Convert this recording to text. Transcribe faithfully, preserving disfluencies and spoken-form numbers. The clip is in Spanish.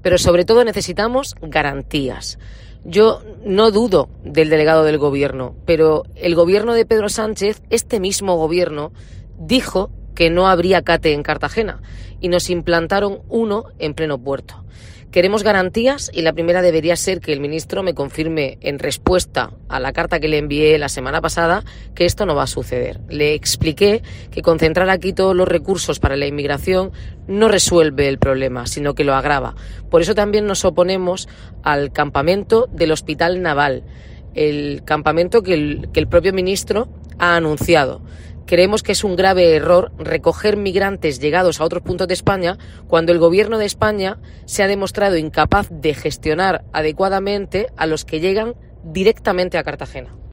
pero sobre todo necesitamos garantías. Yo no dudo del delegado del gobierno, pero el gobierno de Pedro Sánchez, este mismo gobierno, dijo que no habría cate en Cartagena y nos implantaron uno en pleno puerto. Queremos garantías y la primera debería ser que el ministro me confirme en respuesta a la carta que le envié la semana pasada que esto no va a suceder. Le expliqué que concentrar aquí todos los recursos para la inmigración no resuelve el problema, sino que lo agrava. Por eso también nos oponemos al campamento del Hospital Naval, el campamento que el, que el propio ministro ha anunciado. Creemos que es un grave error recoger migrantes llegados a otros puntos de España cuando el gobierno de España se ha demostrado incapaz de gestionar adecuadamente a los que llegan directamente a Cartagena.